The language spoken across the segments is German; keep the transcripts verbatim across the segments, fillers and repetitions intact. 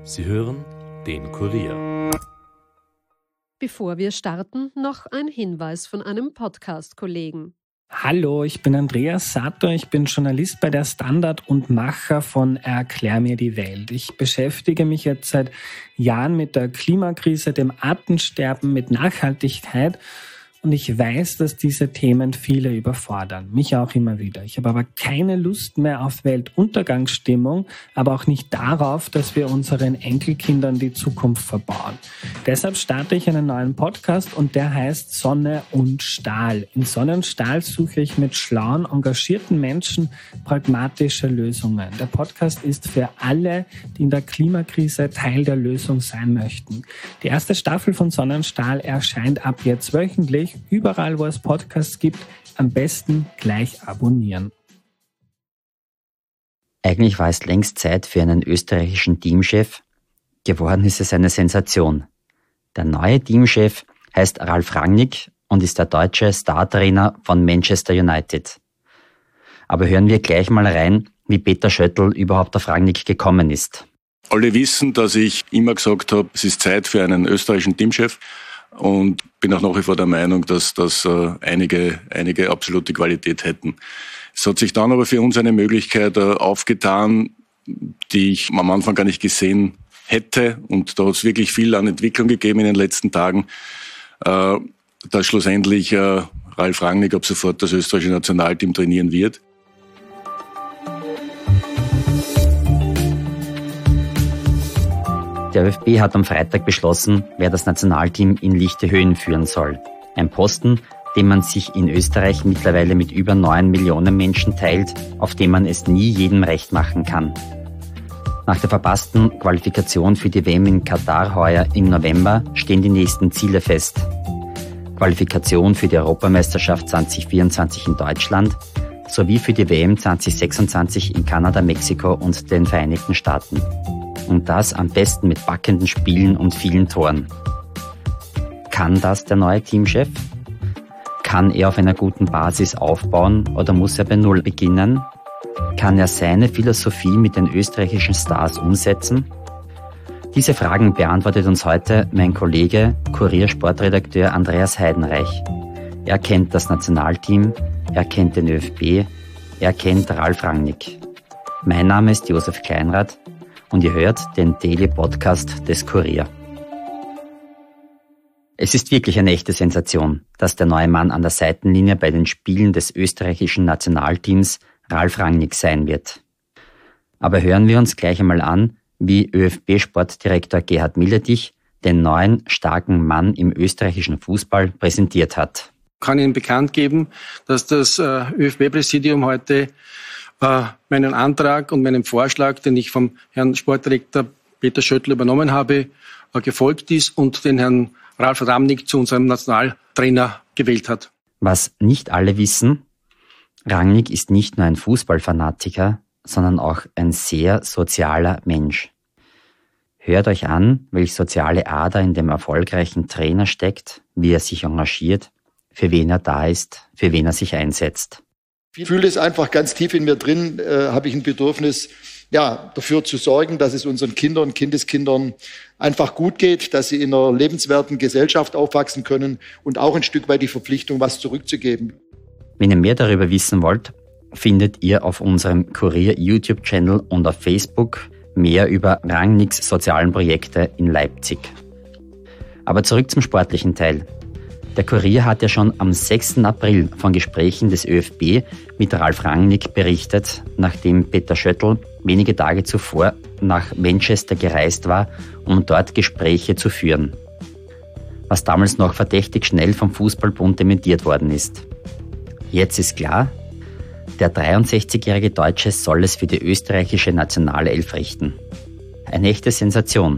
Sie hören den Kurier. Bevor wir starten, noch ein Hinweis von einem Podcast-Kollegen. Hallo, ich bin Andreas Sator, ich bin Journalist bei der Standard und Macher von Erklär mir die Welt. Ich beschäftige mich jetzt seit Jahren mit der Klimakrise, dem Artensterben, mit Nachhaltigkeit. Und ich weiß, dass diese Themen viele überfordern, mich auch immer wieder. Ich habe aber keine Lust mehr auf Weltuntergangsstimmung, aber auch nicht darauf, dass wir unseren Enkelkindern die Zukunft verbauen. Deshalb starte ich einen neuen Podcast und der heißt Sonne und Stahl. In Sonne und Stahl suche ich mit schlauen, engagierten Menschen pragmatische Lösungen. Der Podcast ist für alle, die in der Klimakrise Teil der Lösung sein möchten. Die erste Staffel von Sonne und Stahl erscheint ab jetzt wöchentlich. Überall, wo es Podcasts gibt, am besten gleich abonnieren. Eigentlich war es längst Zeit für einen österreichischen Teamchef. Geworden ist es eine Sensation. Der neue Teamchef heißt Ralf Rangnick und ist der deutsche Startrainer von Manchester United. Aber hören wir gleich mal rein, wie Peter Schöttl überhaupt auf Rangnick gekommen ist. Alle wissen, dass ich immer gesagt habe, es ist Zeit für einen österreichischen Teamchef. Und bin auch nach wie vor der Meinung, dass das äh, einige, einige absolute Qualität hätten. Es hat sich dann aber für uns eine Möglichkeit äh, aufgetan, die ich am Anfang gar nicht gesehen hätte. Und da hat es wirklich viel an Entwicklung gegeben in den letzten Tagen, äh, dass schlussendlich äh, Ralf Rangnick ab sofort das österreichische Nationalteam trainieren wird. Der ÖFB hat am Freitag beschlossen, wer das Nationalteam in lichte Höhen führen soll. Ein Posten, den man sich in Österreich mittlerweile mit über neun Millionen Menschen teilt, auf dem man es nie jedem recht machen kann. Nach der verpassten Qualifikation für die W M in Katar heuer im November stehen die nächsten Ziele fest. Qualifikation für die Europameisterschaft zwanzig vierundzwanzig in Deutschland sowie für die W M zwanzig sechsundzwanzig in Kanada, Mexiko und den Vereinigten Staaten. Und das am besten mit packenden Spielen und vielen Toren. Kann das der neue Teamchef? Kann er auf einer guten Basis aufbauen oder muss er bei Null beginnen? Kann er seine Philosophie mit den österreichischen Stars umsetzen? Diese Fragen beantwortet uns heute mein Kollege, Kurier-Sportredakteur Andreas Heidenreich. Er kennt das Nationalteam, er kennt den ÖFB, er kennt Ralf Rangnick. Mein Name ist Josef Kleinrath. Und ihr hört den Daily Podcast des Kurier. Es ist wirklich eine echte Sensation, dass der neue Mann an der Seitenlinie bei den Spielen des österreichischen Nationalteams Ralf Rangnick sein wird. Aber hören wir uns gleich einmal an, wie ÖFB-Sportdirektor Gerhard Milletich den neuen, starken Mann im österreichischen Fußball präsentiert hat. Ich kann Ihnen bekannt geben, dass das ÖFB-Präsidium heute meinen Antrag und meinen Vorschlag, den ich vom Herrn Sportdirektor Peter Schöttl übernommen habe, gefolgt ist und den Herrn Ralf Rangnick zu unserem Nationaltrainer gewählt hat. Was nicht alle wissen, Rangnick ist nicht nur ein Fußballfanatiker, sondern auch ein sehr sozialer Mensch. Hört euch an, welche soziale Ader in dem erfolgreichen Trainer steckt, wie er sich engagiert, für wen er da ist, für wen er sich einsetzt. Ich fühle es einfach ganz tief in mir drin, äh, habe ich ein Bedürfnis, ja, dafür zu sorgen, dass es unseren Kindern, Kindeskindern einfach gut geht, dass sie in einer lebenswerten Gesellschaft aufwachsen können und auch ein Stück weit die Verpflichtung, was zurückzugeben. Wenn ihr mehr darüber wissen wollt, findet ihr auf unserem Kurier YouTube-Channel und auf Facebook mehr über Rangnicks sozialen Projekte in Leipzig. Aber zurück zum sportlichen Teil. Der Kurier hat ja schon am sechsten April von Gesprächen des ÖFB mit Ralf Rangnick berichtet, nachdem Peter Schöttl wenige Tage zuvor nach Manchester gereist war, um dort Gespräche zu führen. Was damals noch verdächtig schnell vom Fußballbund dementiert worden ist. Jetzt ist klar, der dreiundsechzigjährige Deutsche soll es für die österreichische Nationalelf richten. Eine echte Sensation.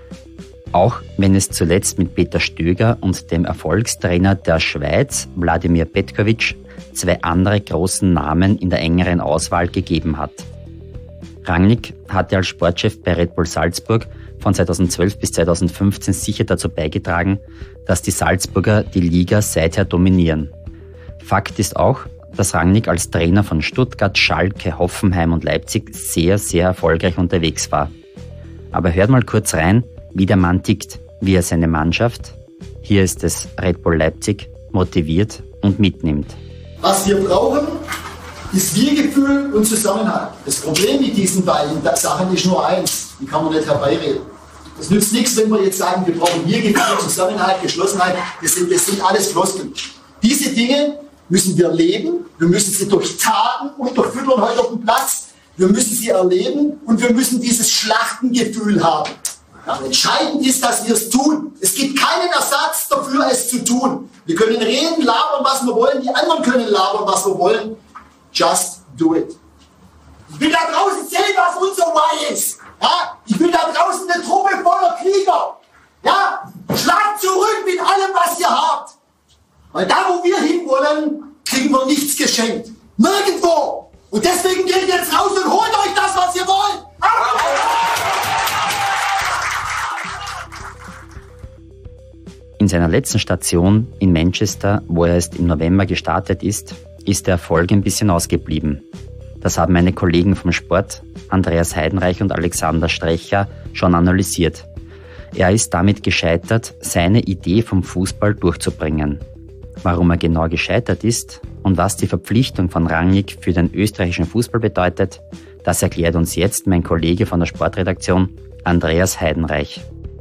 Auch wenn es zuletzt mit Peter Stöger und dem Erfolgstrainer der Schweiz, Wladimir Petkovic, zwei andere großen Namen in der engeren Auswahl gegeben hat. Rangnick hatte als Sportchef bei Red Bull Salzburg von zweitausendzwölf bis zweitausendfünfzehn sicher dazu beigetragen, dass die Salzburger die Liga seither dominieren. Fakt ist auch, dass Rangnick als Trainer von Stuttgart, Schalke, Hoffenheim und Leipzig sehr, sehr erfolgreich unterwegs war. Aber hört mal kurz rein, wie der Mann tickt, wie er seine Mannschaft, hier ist es Red Bull Leipzig, motiviert und mitnimmt. Was wir brauchen, ist Wir-Gefühl und Zusammenhalt. Das Problem mit diesen beiden Sachen ist nur eins, die kann man nicht herbeireden. Es nützt nichts, wenn wir jetzt sagen, wir brauchen Wir-Gefühl, Zusammenhalt, Geschlossenheit. Das sind, das sind alles Floskeln. Diese Dinge müssen wir leben, wir müssen sie durch Taten unterfüttern heute auf dem Platz. Wir müssen sie erleben und wir müssen dieses Schlachtengefühl haben. Ja, entscheidend ist, dass wir es tun. Es gibt keinen Ersatz dafür, es zu tun. Wir können reden, labern, was wir wollen. Die anderen können labern, was wir wollen. Just do it. Ich will da draußen sehen, was unser Why ist. Ja? Ich will da draußen eine Truppe voller Krieger. Ja? Schlagt zurück mit allem, was ihr habt. Weil da, wo wir hinwollen, kriegen wir nichts geschenkt. Nirgendwo. Und deswegen geht ihr jetzt raus und holt euch das, was ihr wollt. In seiner letzten Station in Manchester, wo er erst im November gestartet ist, ist der Erfolg ein bisschen ausgeblieben. Das haben meine Kollegen vom Sport, Andreas Heidenreich und Alexander Strecher, schon analysiert. Er ist damit gescheitert, seine Idee vom Fußball durchzubringen. Warum er genau gescheitert ist und was die Verpflichtung von Rangnick für den österreichischen Fußball bedeutet, das erklärt uns jetzt mein Kollege von der Sportredaktion, Andreas Heidenreich.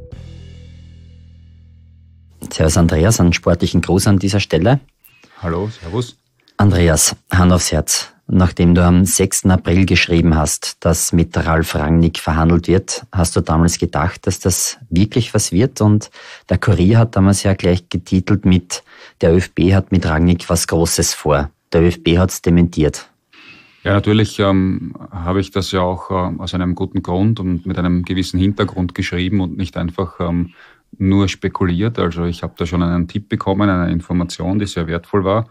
Servus Andreas, einen sportlichen Gruß an dieser Stelle. Hallo, servus. Andreas, Hand aufs Herz. Nachdem du am sechsten April geschrieben hast, dass mit Ralf Rangnick verhandelt wird, hast du damals gedacht, dass das wirklich was wird? Und der Kurier hat damals ja gleich getitelt mit der ÖFB hat mit Rangnick was Großes vor. Der ÖFB hat es dementiert. Ja, natürlich ähm, habe ich das ja auch äh, aus einem guten Grund und mit einem gewissen Hintergrund geschrieben und nicht einfach ähm, nur spekuliert. Also ich habe da schon einen Tipp bekommen, eine Information, die sehr wertvoll war.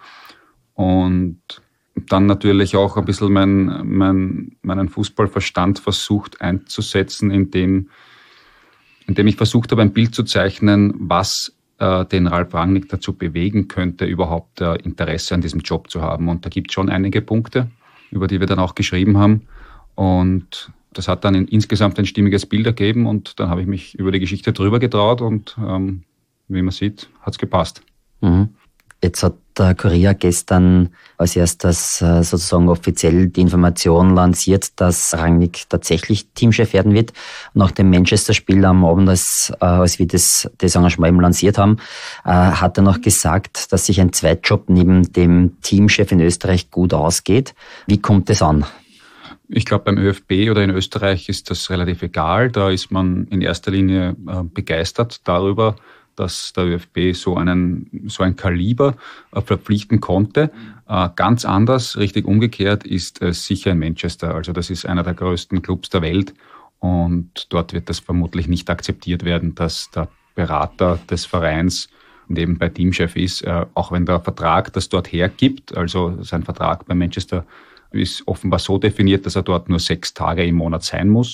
Und dann natürlich auch ein bisschen mein, mein, meinen Fußballverstand versucht einzusetzen, indem, indem ich versucht habe, ein Bild zu zeichnen, was äh, den Ralf Rangnick dazu bewegen könnte, überhaupt äh, Interesse an diesem Job zu haben. Und da gibt es schon einige Punkte, über die wir dann auch geschrieben haben. Und das hat dann in, insgesamt ein stimmiges Bild ergeben und dann habe ich mich über die Geschichte drüber getraut und ähm, wie man sieht, hat es gepasst. Mhm. Jetzt hat der Kurier gestern als erstes sozusagen offiziell die Information lanciert, dass Rangnick tatsächlich Teamchef werden wird. Nach dem Manchester-Spiel am Abend, als, als wir das, das Engagement lanciert haben, hat er noch gesagt, dass sich ein Zweitjob neben dem Teamchef in Österreich gut ausgeht. Wie kommt es an? Ich glaube, beim ÖFB oder in Österreich ist das relativ egal. Da ist man in erster Linie begeistert darüber, dass der ÖFB so einen so ein Kaliber äh, verpflichten konnte. Äh, ganz anders, richtig umgekehrt, ist es sicher in Manchester. Also das ist einer der größten Clubs der Welt und dort wird das vermutlich nicht akzeptiert werden, dass der Berater des Vereins nebenbei Teamchef ist, äh, auch wenn der Vertrag das dort hergibt. Also sein Vertrag bei Manchester ist offenbar so definiert, dass er dort nur sechs Tage im Monat sein muss.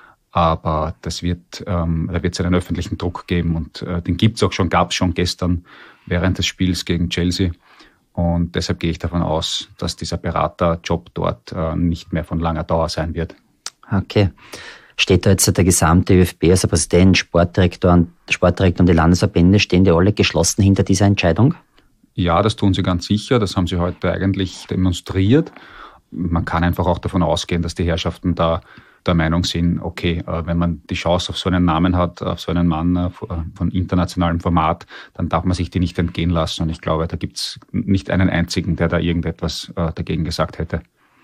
Aber das wird, ähm, da wird es einen öffentlichen Druck geben und äh, den gibt's auch schon, gab's schon gestern während des Spiels gegen Chelsea. Und deshalb gehe ich davon aus, dass dieser Beraterjob dort äh, nicht mehr von langer Dauer sein wird. Okay. Steht da jetzt der gesamte ÖFB, also Präsident, Sportdirektor und, Sportdirektor und die Landesverbände, stehen die alle geschlossen hinter dieser Entscheidung? Ja, das tun sie ganz sicher. Das haben sie heute eigentlich demonstriert. Man kann einfach auch davon ausgehen, dass die Herrschaften da der Meinung sind, okay, wenn man die Chance auf so einen Namen hat, auf so einen Mann von internationalem Format, dann darf man sich die nicht entgehen lassen. Und ich glaube, da gibt es nicht einen einzigen, der da irgendetwas dagegen gesagt hätte.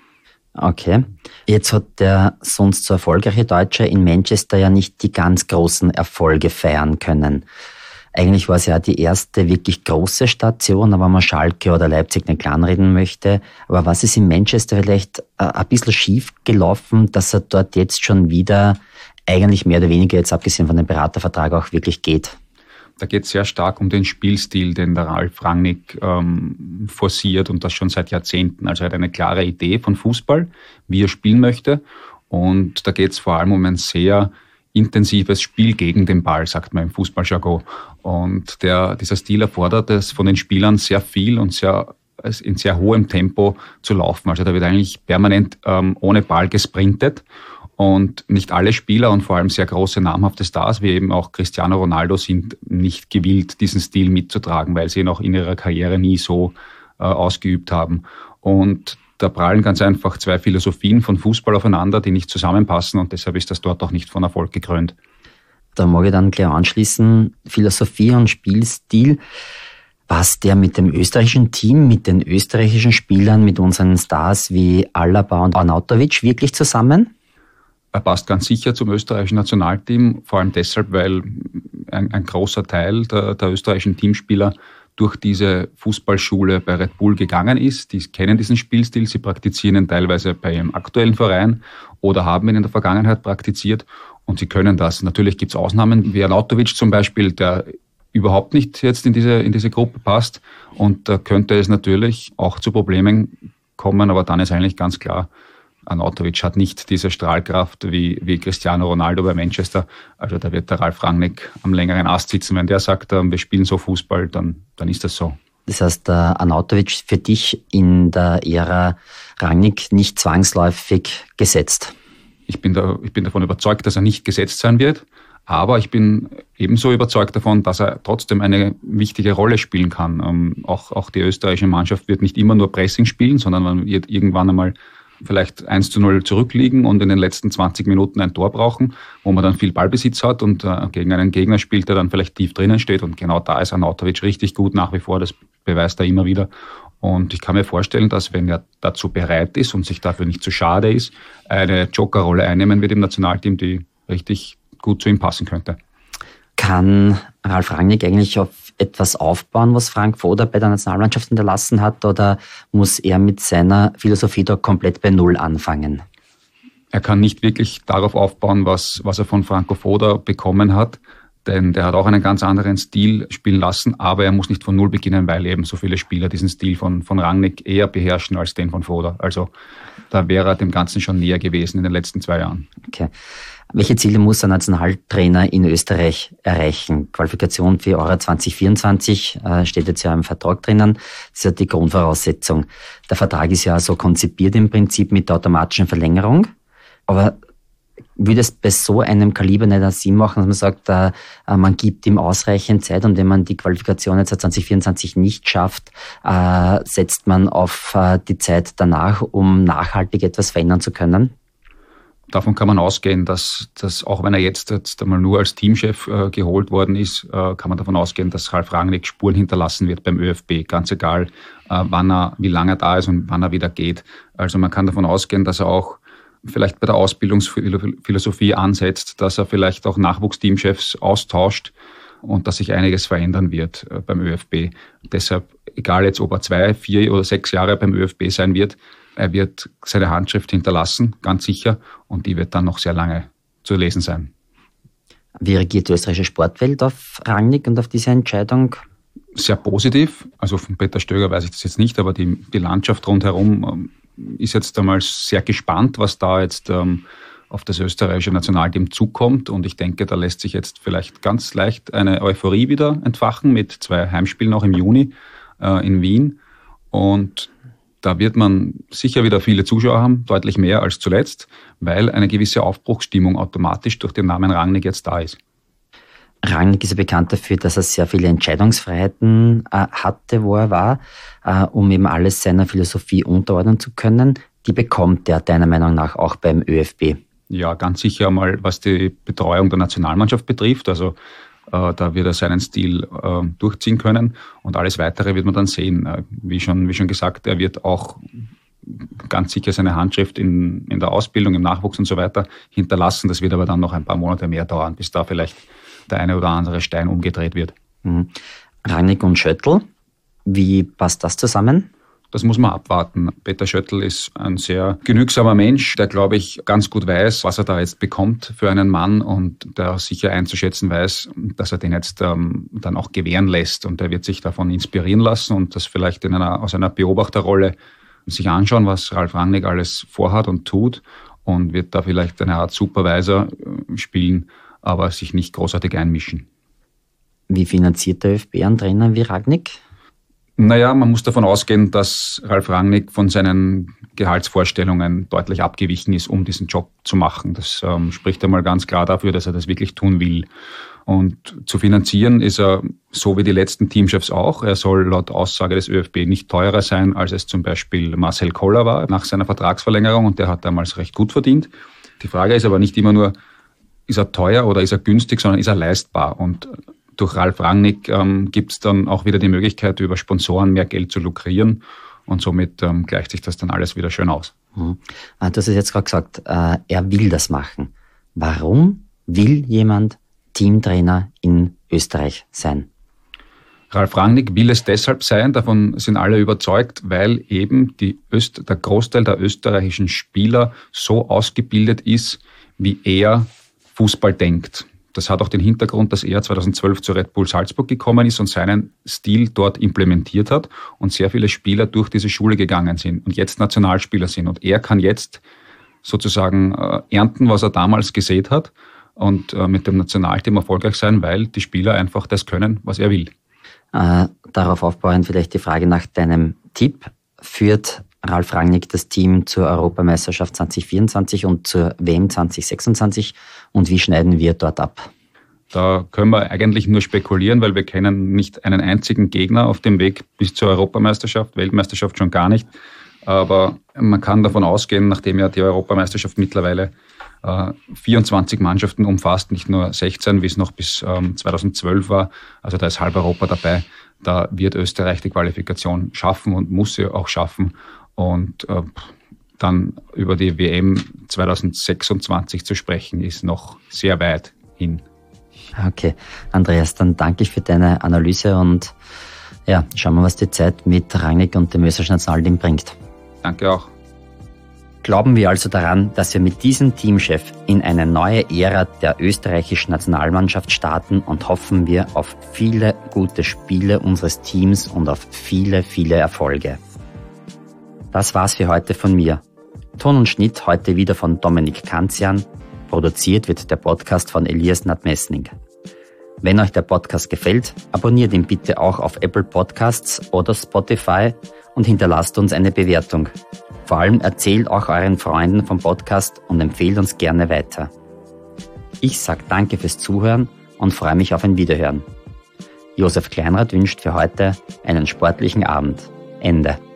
Okay. Jetzt hat der sonst so erfolgreiche Deutsche in Manchester ja nicht die ganz großen Erfolge feiern können. Eigentlich war es ja die erste wirklich große Station, aber wenn man Schalke oder Leipzig nicht kleinreden möchte. Aber was ist in Manchester vielleicht ein bisschen schief gelaufen, dass er dort jetzt schon wieder eigentlich mehr oder weniger, jetzt abgesehen von dem Beratervertrag, auch wirklich geht? Da geht es sehr stark um den Spielstil, den der Ralf Rangnick ähm, forciert und das schon seit Jahrzehnten. Also er hat eine klare Idee von Fußball, wie er spielen möchte. Und da geht es vor allem um ein sehr intensives Spiel gegen den Ball, sagt man im Fußballjargon. Und der, dieser Stil erfordert es von den Spielern sehr viel und sehr, in sehr hohem Tempo zu laufen. Also da wird eigentlich permanent ähm, ohne Ball gesprintet. Und nicht alle Spieler und vor allem sehr große, namhafte Stars, wie eben auch Cristiano Ronaldo, sind nicht gewillt, diesen Stil mitzutragen, weil sie ihn auch in ihrer Karriere nie so äh, ausgeübt haben. Und da prallen ganz einfach zwei Philosophien von Fußball aufeinander, die nicht zusammenpassen, und deshalb ist das dort auch nicht von Erfolg gekrönt. Da mag ich dann gleich anschließen, Philosophie und Spielstil. Passt der mit dem österreichischen Team, mit den österreichischen Spielern, mit unseren Stars wie Alaba und Arnautovic wirklich zusammen? Er passt ganz sicher zum österreichischen Nationalteam, vor allem deshalb, weil ein, ein großer Teil der, der österreichischen Teamspieler durch diese Fußballschule bei Red Bull gegangen ist. Die kennen diesen Spielstil, sie praktizieren ihn teilweise bei ihrem aktuellen Verein oder haben ihn in der Vergangenheit praktiziert, und sie können das. Natürlich gibt es Ausnahmen, wie Arnautovic zum Beispiel, der überhaupt nicht jetzt in diese, in diese Gruppe passt, und da könnte es natürlich auch zu Problemen kommen, aber dann ist eigentlich ganz klar, Arnautovic hat nicht diese Strahlkraft wie, wie Cristiano Ronaldo bei Manchester. Also da wird der Ralf Rangnick am längeren Ast sitzen. Wenn der sagt, wir spielen so Fußball, dann, dann ist das so. Das heißt, der Arnautovic für dich in der Ära Rangnick nicht zwangsläufig gesetzt? Ich bin, da, ich bin davon überzeugt, dass er nicht gesetzt sein wird. Aber ich bin ebenso überzeugt davon, dass er trotzdem eine wichtige Rolle spielen kann. Ähm, auch, auch die österreichische Mannschaft wird nicht immer nur Pressing spielen, sondern man wird irgendwann einmal vielleicht eins zu null zurückliegen und in den letzten zwanzig Minuten ein Tor brauchen, wo man dann viel Ballbesitz hat und äh, gegen einen Gegner spielt, der dann vielleicht tief drinnen steht. Und genau da ist Arnautovic richtig gut nach wie vor, das beweist er immer wieder. Und ich kann mir vorstellen, dass wenn er dazu bereit ist und sich dafür nicht zu schade ist, eine Jokerrolle einnehmen wird im Nationalteam, die richtig gut zu ihm passen könnte. Kann Ralf Rangnick eigentlich auf etwas aufbauen, was Frank Foda bei der Nationalmannschaft hinterlassen hat, oder muss er mit seiner Philosophie da komplett bei Null anfangen? Er kann nicht wirklich darauf aufbauen, was, was er von Franco Foda bekommen hat, denn der hat auch einen ganz anderen Stil spielen lassen, aber er muss nicht von Null beginnen, weil eben so viele Spieler diesen Stil von, von Rangnick eher beherrschen als den von Foda. Also da wäre er dem Ganzen schon näher gewesen in den letzten zwei Jahren. Okay. Welche Ziele muss ein Nationaltrainer in Österreich erreichen? Qualifikation für Euro zwanzig vierundzwanzig äh, steht jetzt ja im Vertrag drinnen. Das ist ja die Grundvoraussetzung. Der Vertrag ist ja so konzipiert im Prinzip mit der automatischen Verlängerung. Aber würde es bei so einem Kaliber nicht Sinn machen, dass man sagt, äh, man gibt ihm ausreichend Zeit, und wenn man die Qualifikation jetzt zwanzig vierundzwanzig nicht schafft, äh, setzt man auf äh, die Zeit danach, um nachhaltig etwas verändern zu können? Davon kann man ausgehen, dass, dass auch wenn er jetzt, jetzt einmal nur als Teamchef äh, geholt worden ist, äh, kann man davon ausgehen, dass Ralf Rangnick Spuren hinterlassen wird beim ÖFB. Ganz egal, äh, wann er, wie lange er da ist und wann er wieder geht. Also man kann davon ausgehen, dass er auch vielleicht bei der Ausbildungsphilosophie ansetzt, dass er vielleicht auch Nachwuchsteamchefs austauscht und dass sich einiges verändern wird äh, beim ÖFB. Deshalb, egal jetzt, ob er zwei, vier oder sechs Jahre beim ÖFB sein wird, er wird seine Handschrift hinterlassen, ganz sicher, und die wird dann noch sehr lange zu lesen sein. Wie reagiert die österreichische Sportwelt auf Rangnick und auf diese Entscheidung? Sehr positiv. Also von Peter Stöger weiß ich das jetzt nicht, aber die, die Landschaft rundherum ähm, ist jetzt einmal sehr gespannt, was da jetzt ähm, auf das österreichische Nationalteam zukommt. Und ich denke, da lässt sich jetzt vielleicht ganz leicht eine Euphorie wieder entfachen mit zwei Heimspielen auch im Juni äh, in Wien. Und da wird man sicher wieder viele Zuschauer haben, deutlich mehr als zuletzt, weil eine gewisse Aufbruchsstimmung automatisch durch den Namen Rangnick jetzt da ist. Rangnick ist ja bekannt dafür, dass er sehr viele Entscheidungsfreiheiten äh, hatte, wo er war, äh, um eben alles seiner Philosophie unterordnen zu können. Die bekommt er deiner Meinung nach auch beim ÖFB? Ja, ganz sicher mal, was die Betreuung der Nationalmannschaft betrifft. Also äh, da wird er seinen Stil äh, durchziehen können, und alles Weitere wird man dann sehen. Äh, wie schon, wie schon gesagt, er wird auch ganz sicher seine Handschrift in, in der Ausbildung, im Nachwuchs und so weiter hinterlassen. Das wird aber dann noch ein paar Monate mehr dauern, bis da vielleicht der eine oder andere Stein umgedreht wird. Mhm. Rangnick und Schöttl, wie passt das zusammen? Das muss man abwarten. Peter Schöttl ist ein sehr genügsamer Mensch, der, glaube ich, ganz gut weiß, was er da jetzt bekommt für einen Mann, und der sicher einzuschätzen weiß, dass er den jetzt ähm, dann auch gewähren lässt. Und er wird sich davon inspirieren lassen und das vielleicht in einer, aus einer Beobachterrolle sich anschauen, was Ralf Rangnick alles vorhat und tut, und wird da vielleicht eine Art Supervisor spielen, aber sich nicht großartig einmischen. Wie finanziert der ÖFB einen Trainer wie Rangnick? Naja, man muss davon ausgehen, dass Ralf Rangnick von seinen Gehaltsvorstellungen deutlich abgewichen ist, um diesen Job zu machen. Das ähm, spricht einmal ganz klar dafür, dass er das wirklich tun will. Und zu finanzieren ist er, so wie die letzten Teamchefs auch, er soll laut Aussage des ÖFB nicht teurer sein, als es zum Beispiel Marcel Koller war nach seiner Vertragsverlängerung, und der hat damals recht gut verdient. Die Frage ist aber nicht immer nur, ist er teuer oder ist er günstig, sondern ist er leistbar. Und durch Ralf Rangnick ähm, gibt es dann auch wieder die Möglichkeit, über Sponsoren mehr Geld zu lukrieren, und somit ähm, gleicht sich das dann alles wieder schön aus. Mhm. Du hast es jetzt gerade gesagt, äh, er will das machen. Warum will jemand Teamtrainer in Österreich sein? Ralf Rangnick will es deshalb sein, davon sind alle überzeugt, weil eben die Öst- der Großteil der österreichischen Spieler so ausgebildet ist, wie er Fußball denkt. Das hat auch den Hintergrund, dass er zweitausendzwölf zu Red Bull Salzburg gekommen ist und seinen Stil dort implementiert hat und sehr viele Spieler durch diese Schule gegangen sind und jetzt Nationalspieler sind. Und er kann jetzt sozusagen äh, ernten, was er damals gesät hat, und äh, mit dem Nationalteam erfolgreich sein, weil die Spieler einfach das können, was er will. Äh, darauf aufbauend vielleicht die Frage nach deinem Tipp. Führt Ralf Rangnick das Team zur Europameisterschaft zwanzig vierundzwanzig und zur W M zwanzig sechsundzwanzig, und wie schneiden wir dort ab? Da können wir eigentlich nur spekulieren, weil wir kennen nicht einen einzigen Gegner auf dem Weg bis zur Europameisterschaft, Weltmeisterschaft schon gar nicht. Aber man kann davon ausgehen, nachdem ja die Europameisterschaft mittlerweile äh, vierundzwanzig Mannschaften umfasst, nicht nur sechzehn, wie es noch bis ähm, zweitausendzwölf war, also da ist halb Europa dabei, da wird Österreich die Qualifikation schaffen und muss sie auch schaffen. Und äh, dann über die W M zwanzig sechsundzwanzig zu sprechen, ist noch sehr weit hin. Okay, Andreas, dann danke ich für deine Analyse und ja, schauen wir, was die Zeit mit Rangnick und dem österreichischen Nationalteam bringt. Danke auch. Glauben wir also daran, dass wir mit diesem Teamchef in eine neue Ära der österreichischen Nationalmannschaft starten, und hoffen wir auf viele gute Spiele unseres Teams und auf viele, viele Erfolge. Das war's für heute von mir. Ton und Schnitt heute wieder von Dominik Kanzian. Produziert wird der Podcast von Elias Nadmesning. Wenn euch der Podcast gefällt, abonniert ihn bitte auch auf Apple Podcasts oder Spotify und hinterlasst uns eine Bewertung. Vor allem erzählt auch euren Freunden vom Podcast und empfehlt uns gerne weiter. Ich sage danke fürs Zuhören und freue mich auf ein Wiederhören. Josef Kleinrath wünscht für heute einen sportlichen Abend. Ende.